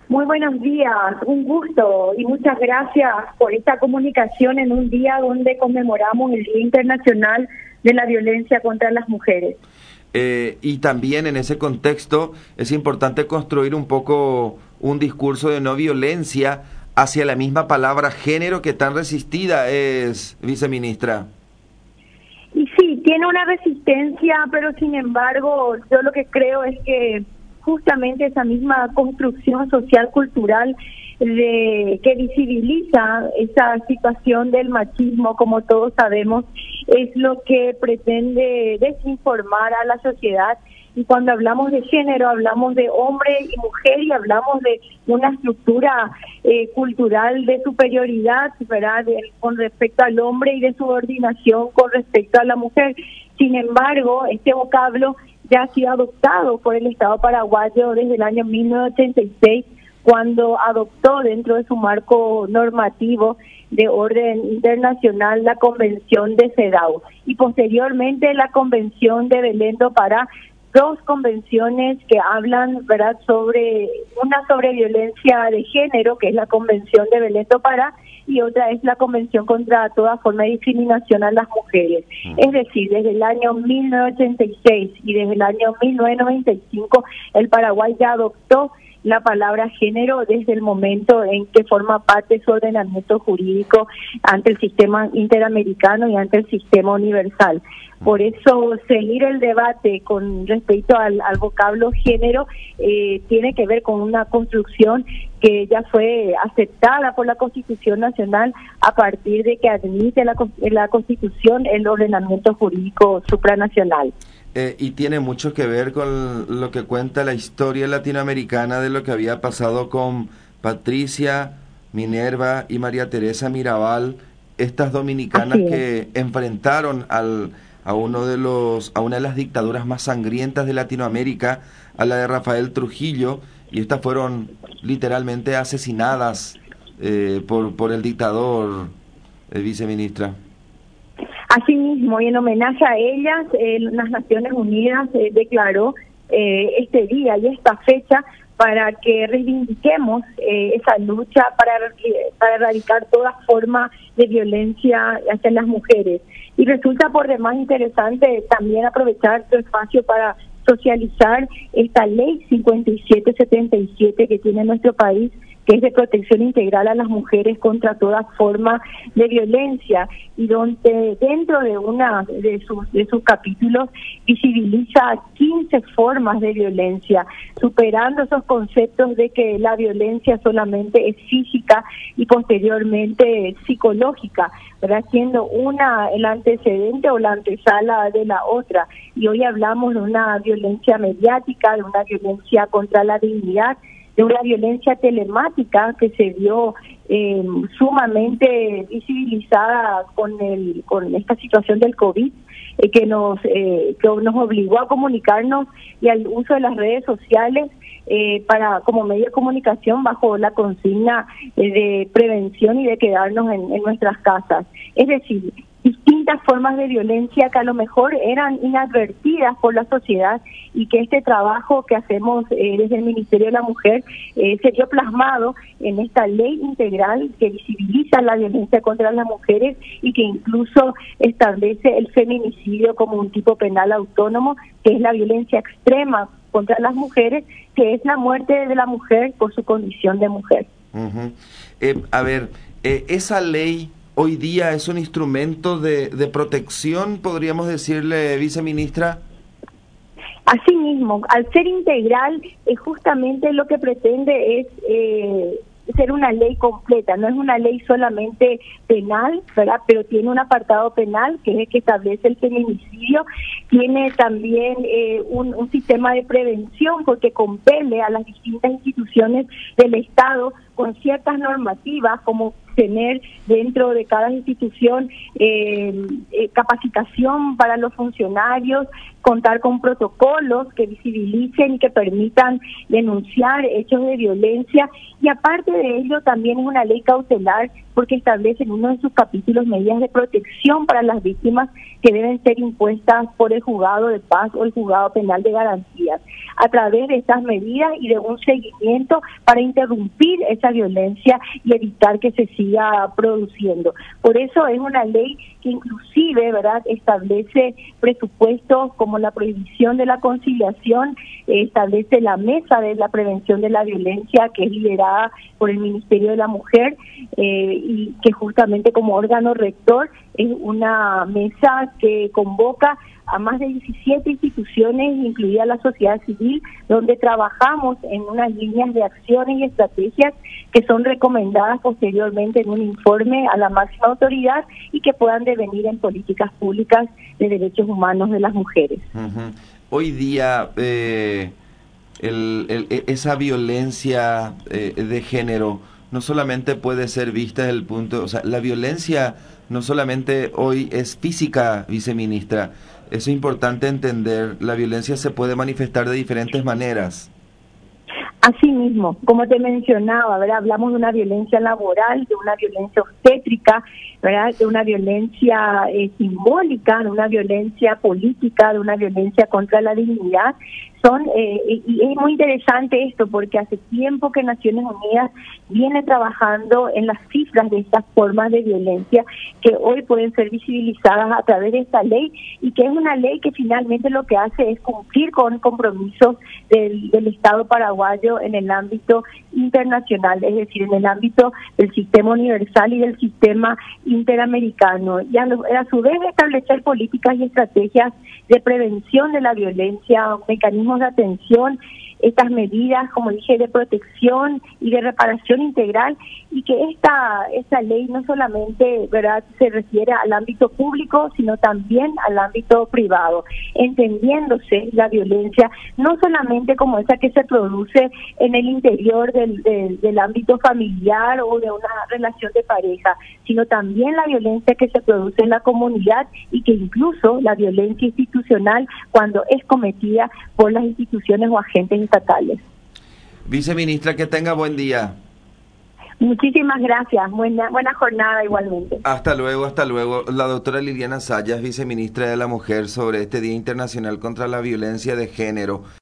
Muy buenos días, un gusto y muchas gracias por esta comunicación en un día donde conmemoramos el Día Internacional de la Violencia contra las Mujeres. Y también en ese contexto es importante construir un poco un discurso de no violencia hacia la misma palabra género que tan resistida es, viceministra. Y sí, tiene una resistencia, pero sin embargo, yo lo que creo es que justamente esa misma construcción social cultural que visibiliza esa situación del machismo, como todos sabemos, es lo que pretende desinformar a la sociedad. Y cuando hablamos de género, hablamos de hombre y mujer y hablamos de una estructura cultural de superioridad, ¿verdad? Con respecto al hombre y de subordinación con respecto a la mujer. Sin embargo, este vocablo ya ha sido adoptado por el Estado paraguayo desde el año 1986, cuando adoptó dentro de su marco normativo de orden internacional la Convención de CEDAW y posteriormente la Convención de Belém do Pará, dos convenciones que hablan, ¿verdad?, sobre violencia de género, que es la Convención de Belém do Pará, y otra es la Convención contra toda forma de discriminación a las mujeres. Es decir, desde el año 1986 y desde el año 1995 el Paraguay ya adoptó la palabra género desde el momento en que forma parte de su ordenamiento jurídico ante el sistema interamericano y ante el sistema universal. Por eso, seguir el debate con respecto al vocablo género tiene que ver con una construcción que ya fue aceptada por la Constitución Nacional a partir de que admite la Constitución el ordenamiento jurídico supranacional. Y tiene mucho que ver con lo que cuenta la historia latinoamericana de lo que había pasado con Patricia, Minerva y María Teresa Mirabal, estas dominicanas que enfrentaron a una de las dictaduras más sangrientas de Latinoamérica, a la de Rafael Trujillo, y estas fueron literalmente asesinadas por el dictador, viceministra. Asimismo, y en homenaje a ellas, las Naciones Unidas declaró este día y esta fecha para que reivindiquemos esa lucha para erradicar toda forma de violencia hacia las mujeres. Y resulta por demás interesante también aprovechar este espacio para socializar esta ley 5777 que tiene nuestro país, que es de protección integral a las mujeres contra toda forma de violencia, y donde dentro de sus capítulos visibiliza 15 formas de violencia, superando esos conceptos de que la violencia solamente es física y posteriormente psicológica, ¿verdad?, siendo una el antecedente o la antesala de la otra. Y hoy hablamos de una violencia mediática, de una violencia contra la dignidad, de una violencia telemática que se vio sumamente visibilizada con esta situación del COVID, que nos obligó a comunicarnos y al uso de las redes sociales como medio de comunicación bajo la consigna de prevención y de quedarnos en nuestras casas. Es decir, distintas formas de violencia que a lo mejor eran inadvertidas por la sociedad y que este trabajo que hacemos desde el Ministerio de la Mujer se vio plasmado en esta ley integral que visibiliza la violencia contra las mujeres y que incluso establece el feminicidio como un tipo penal autónomo, que es la violencia extrema contra las mujeres, que es la muerte de la mujer por su condición de mujer. Esa ley hoy día es un instrumento de protección, podríamos decirle, viceministra. Asimismo, al ser integral, justamente lo que pretende es ser una ley completa, no es una ley solamente penal, ¿verdad?, pero tiene un apartado penal que es el que establece el feminicidio, tiene también un sistema de prevención porque compele a las distintas instituciones del Estado con ciertas normativas como tener dentro de cada institución capacitación para los funcionarios, contar con protocolos que visibilicen y que permitan denunciar hechos de violencia, y aparte de ello también es una ley cautelar porque establece en uno de sus capítulos medidas de protección para las víctimas que deben ser impuestas por el juzgado de paz o el juzgado penal de garantías, a través de estas medidas y de un seguimiento para interrumpir esa violencia y evitar que se siga produciendo. Por eso es una ley que inclusive, ¿verdad?, establece presupuestos como la prohibición de la conciliación, establece la mesa de la prevención de la violencia que es liderada por el Ministerio de la Mujer y que justamente como órgano rector es una mesa que convoca a más de 17 instituciones, incluida la sociedad civil, donde trabajamos en unas líneas de acciones y estrategias que son recomendadas posteriormente en un informe a la máxima autoridad y que puedan devenir en políticas públicas de derechos humanos de las mujeres. Uh-huh. Hoy día esa violencia de género no solamente puede ser vista desde el punto, o sea, la violencia no solamente hoy es física, viceministra, eso es importante entender, la violencia se puede manifestar de diferentes maneras. Así mismo, como te mencionaba, ¿verdad? Hablamos de una violencia laboral, de una violencia obstétrica, ¿verdad?, de una violencia simbólica, de una violencia política, de una violencia contra la dignidad. Y es muy interesante esto porque hace tiempo que Naciones Unidas viene trabajando en las cifras de estas formas de violencia que hoy pueden ser visibilizadas a través de esta ley, y que es una ley que finalmente lo que hace es cumplir con compromisos del Estado paraguayo en el ámbito internacional, es decir, en el ámbito del sistema universal y del sistema interamericano, y a su vez establecer políticas y estrategias de prevención de la violencia, mecanismos de atención, estas medidas, como dije, de protección y de reparación integral, y que esta ley no solamente, ¿verdad?, se refiere al ámbito público, sino también al ámbito privado, entendiéndose la violencia no solamente como esa que se produce en el interior del ámbito familiar o de una relación de pareja, sino también la violencia que se produce en la comunidad, y que incluso la violencia institucional cuando es cometida por las instituciones o agentes estatales. Viceministra, que tenga buen día. Muchísimas gracias, buena jornada igualmente. Hasta luego, hasta luego. La doctora Liliana Zayas, viceministra de la Mujer, sobre este Día Internacional contra la Violencia de Género.